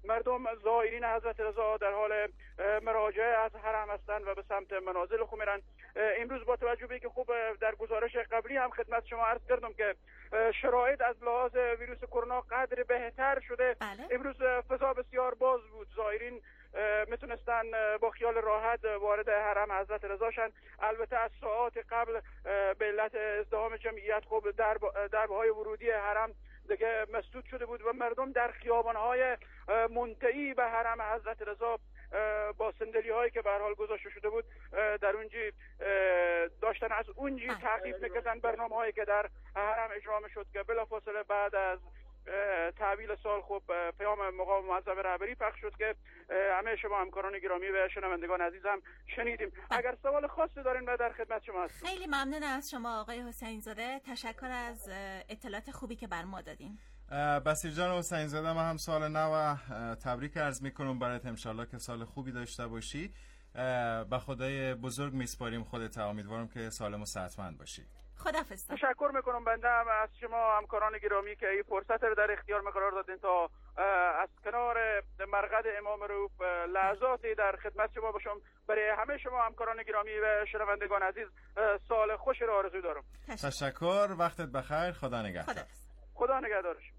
S15: مردم زائرین حضرت رضا در حال مراجعه از حرم هستند و به سمت منازل خود میرن. امروز با توجه به که خوب در گزارش قبلی هم خدمت شما عرض کردم که شرایط از لحاظ ویروس کرونا قدر بهتر شده.
S1: بله. امروز
S15: فضا بسیار باز بود، زائرین میتونستن با خیال راحت وارد حرم حضرت رضا شن. البته از ساعات قبل به علت ازدحام جمعیت خب درب دربهای ورودی حرم دیگه مسدود شده بود و مردم در خیابان‌های منتهی به حرم حضرت رضا با صندلی هایی که به هر حال گذاشته شده بود در اونجی داشتن از اونجی تعقیب میکردن برنامه هایی که در حرم اجرا شد که بلافاصله بعد از تحویل سال خب پیام مقام معظم رهبری پخش شد که همه شما همکاران گرامی و شنوندگان عزیزم شنیدیم. اگر سوال خاصی دارین من در خدمت شما هستم.
S1: خیلی ممنون از شما آقای حسین زاده، تشکر از اطلاعات خوبی که بر ما دادین.
S2: بصیر جان حسین زاده، ما هم سال نو و تبریک عرض میکنم برات، انشالله که سال خوبی داشته باشی. به خدای بزرگ میسپاریم خودت، امیدوارم که سالم و صحتمند باشی.
S1: خداحافظ.
S15: تشکر میکنم بنده هم از شما همکاران گرامی که این فرصت رو در اختیار ما قرار دادین تا از کنار مرقد امام رؤوف لحظاتی در خدمت شما باشم. برای همه شما همکاران گرامی و شنوندگان عزیز سال خوش رو آرزو دارم.
S2: تشکر, تشکر. وقتت بخیر. خدا نگهدار.
S15: خدا نگهدارش.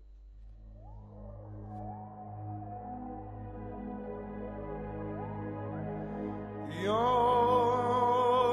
S5: یا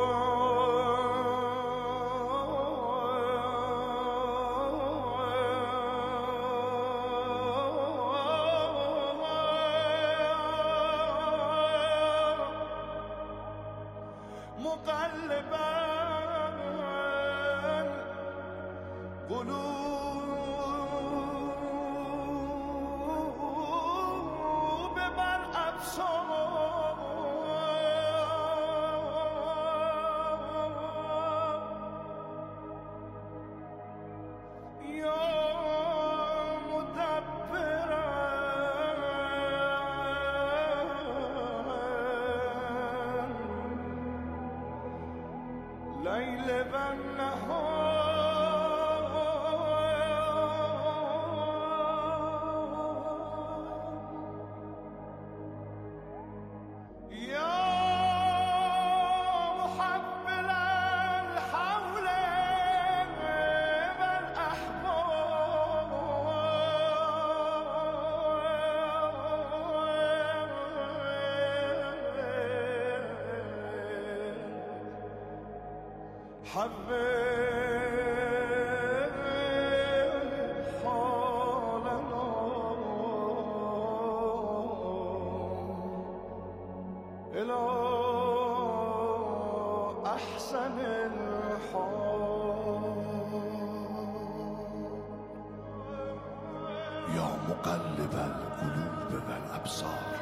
S16: مقلب القلوب والابصار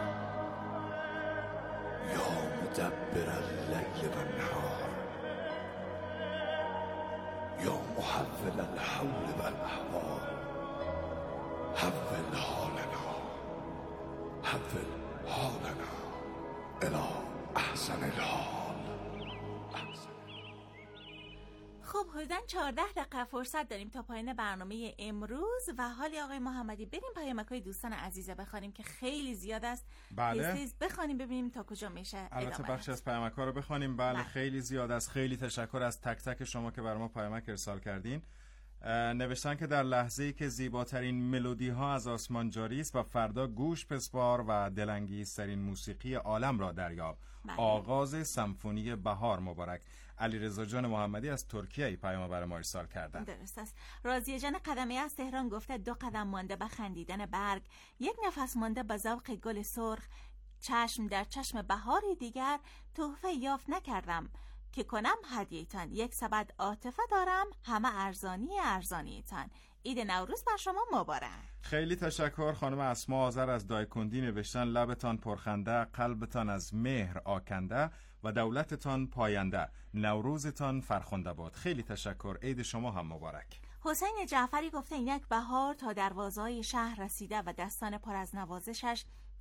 S16: یا مدبر اللیل والنهار یا محول الحول والاحوال حول حالنا حول حالنا الی احسن الحال.
S1: خب حدوداً چهارده دقیقه فرصت داریم تا پایان برنامه امروز و حالی آقای محمدی بریم پیامک‌های دوستان عزیزه بخوانیم که خیلی زیاد است.
S2: بله.
S1: بخوانیم ببینیم تا کجا میشه.
S2: البته بخش از پیامک‌ها رو بخوانیم. بله, بله خیلی زیاد است. خیلی تشکر از تک تک شما که بر ما پیامک ارسال کردین. نوشتن که در لحظه‌ای که زیباترین ملودی ها از آسمان جاری است و فردا گوش بسپار و دلانگیزترین موسیقی عالم را دریاب. بله. آغاز سمفونی بهار مبارک. علیرضا جان محمدی از ترکیه پیام برای ما ارسال کردن.
S1: درست است. راضیه جان قدمی از تهران گفته دو قدم مانده به خندیدن برگ، یک نفس مانده به ذوق گل سرخ، چشم در چشم بهاری دیگر، تحفه یافت نکردم که کنم هدیه‌تان، یک سبد عاطفه دارم، همه ارزانی ارزانیتان. عید نوروز بر شما مبارک.
S2: خیلی تشکر. خانم اسما آذر از دایکندی نوشتن لبتان پرخنده، قلبتان از مهر آکنده و دولتتان پاینده، نوروزتان فرخنده باد. خیلی تشکر. عید شما هم مبارک.
S1: حسین جعفری گفته اینک بهار تا دروازه‌های شهر رسیده و دستان پر از نوازشش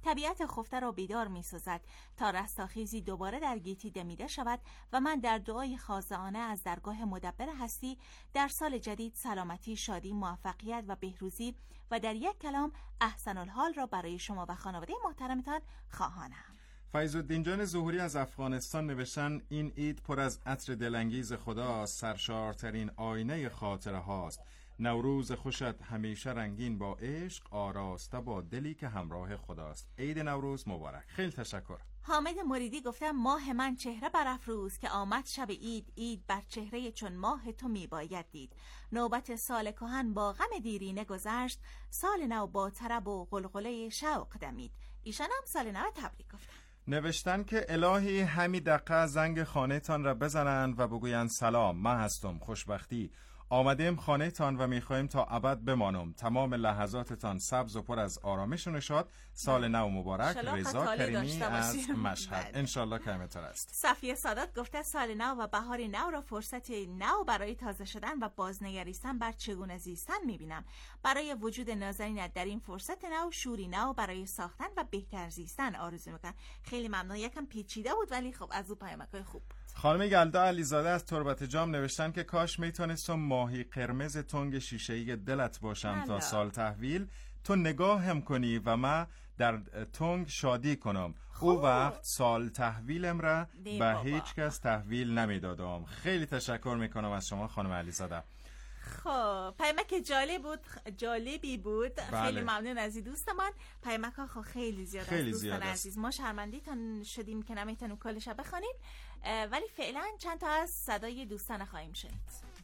S1: طبیعت خفته را بیدار می سازد تا رستاخیزی دوباره در گیتی دمیده شود و من در دعای خاضعانه از درگاه مدبر هستی در سال جدید سلامتی، شادی، موفقیت و بهروزی و در یک کلام احسن الحال را برای شما و خانواده محترمتان خواهانم.
S2: فیض‌الدین جان ظهوری از افغانستان نوشتن این عید پر از عطر دلانگیز خدا، سرشارترین آینه خاطره هاست. نوروز خوشت همیشه رنگین با عشق، آراسته با دلی که همراه خداست. عید نوروز مبارک. خیلی تشکر.
S1: حامد مریدی گفتم ماه من چهره برافروز که آمد شب عید، عید بر چهره چون ماه تو میباید دید. نوبت سال کهن با غم دیرینه گذشت، سال نو با طرب و غلغله شوق دمید. ایشان هم سال نو تبریک گفتن.
S2: نوشتن که الهی همی دقیقه زنگ خانه تان را بزنند و بگویند سلام، من هستم، خوشبختی آمدیم خانه تان و میخواهیم تا ابد بمانم. تمام لحظاتتان سبز و پر از آرامش و نشاط. سال نو مبارک. رضا کریمی از مشهد. انشالله که همینطور است.
S1: صفیه سادات گفته سال نو و بهار نو را فرصت نو برای تازه شدن و بازنگریستن بر چگونه زیستن میبینم. برای وجود نازنینت در این فرصت نو شوری نو برای ساختن و بهتر زیستن آرزو میکنم. خیلی ممنون. یکم پیچیده بود ولی خب از او پیامک‌های خوب.
S2: خانم یلدا علیزاده از تربت جام نوشتن که کاش میتونستم ماهی قرمز تنگ شیشه‌ای دلت باشم هلا. تا سال تحویل تو نگاه هم کنی و ما در تنگ شادی کنم. خوب. او وقت سال تحویلم را به هیچ کس تحویل نمیدادم. خیلی تشکر میکنم از شما خانم علیزاده.
S1: خب پیامک جالب بود، جالبی بود. بله. خیلی ممنون از این دوستمان. پیامک ها خیلی زیاد
S2: خیلی
S1: از دوستان
S2: زیاد
S1: عزیز. ما شرمنده‌تان شدیم که نمیتونیم کلش بخونیم، ولی فعلا چند تا از صدای دوستان خواهیم شنید.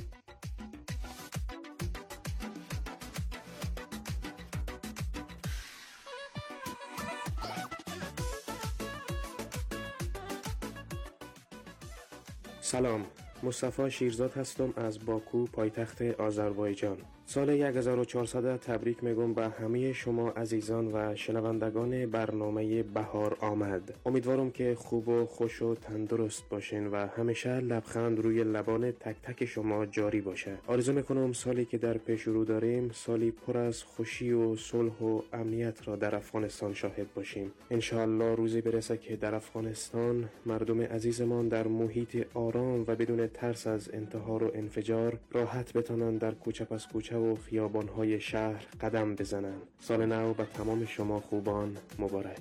S17: سلام، مصطفی شیرزاد هستم از باکو پایتخت آذربایجان. سال هزار و چهارصد تبریک میگم به همه شما عزیزان و شنوندگان برنامه بهار آمد. امیدوارم که خوب و خوش و تندرست باشین و همیشه لبخند روی لبان تک تک شما جاری باشه. آرزو میکنم سالی که در پیش رو داریم سالی پر از خوشی و صلح و امنیت را در افغانستان شاهد باشیم. انشاءالله روزی برسه که در افغانستان مردم عزیزمان در محیط آرام و بدون ترس از انتحار و انفجار راحت بتونن در کوچه پس کوچه و خیابان‌های شهر قدم بزنن. سال نو به تمام شما خوبان مبارک.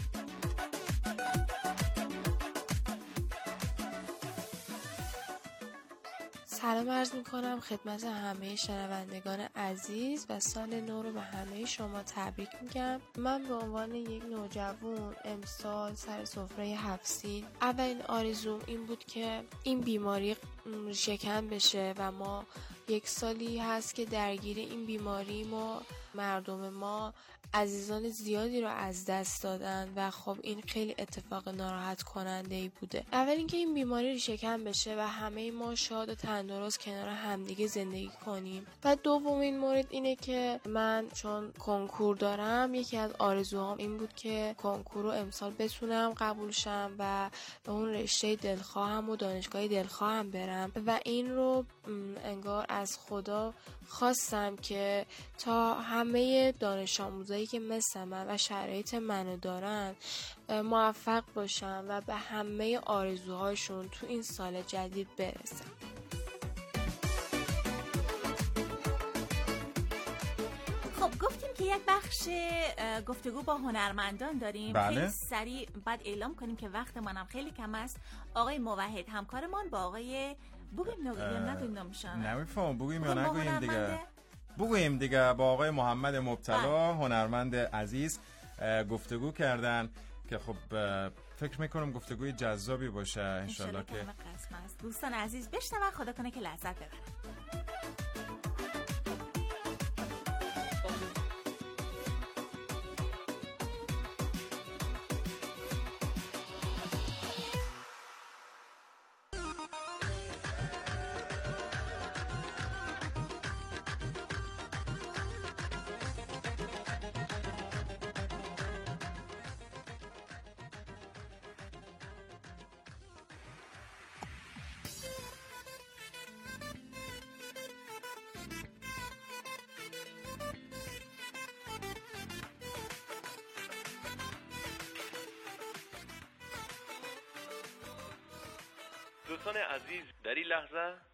S18: سلام عرض میکنم خدمت همه شنوندگان عزیز و سال نو رو به همه شما تبریک میگم. من به عنوان یک نوجوان امسال سر سفره هفت سین اولین آرزوم این بود که این بیماری شکن بشه و ما یک سالی هست که درگیر این بیماری ما مردم ما عزیزان زیادی رو از دست دادن و خب این خیلی اتفاق ناراحت کننده ای بوده. اول اینکه این بیماری ریشه‌کن بشه و همه ما شاد و تندرست کنار همدیگه زندگی کنیم. و دومین مورد اینه که من چون کنکور دارم یکی از آرزوهام این بود که کنکور رو امسال بتونم قبول شم و به اون رشته دلخواهم و دانشگاه دلخواهم برم و این رو انگار از خدا خواستم که تا همه دانش آموزایی که مثل من و شرایط منو دارن موفق باشم و به همه آرزوهاشون تو این سال جدید برسم.
S1: خب گفتیم که یک بخش گفتگو با هنرمندان داریم.
S2: بله.
S1: خیلی سریع بعد اعلام کنیم که وقت منم خیلی کم است. آقای موحد همکارمان با آقای بگویم نگویم نگویم نمیشن
S2: نمیفهم بگویم یا نگویم دیگه بگویم دیگه با آقای محمد مبتلا هنرمند عزیز گفتگو کردن که خب فکر میکنم گفتگوی جذابی باشه انشالله که
S1: دوستان عزیز بشنون خدا کنه که لذت ببرن.
S19: دوستان عزیز، در این لحظه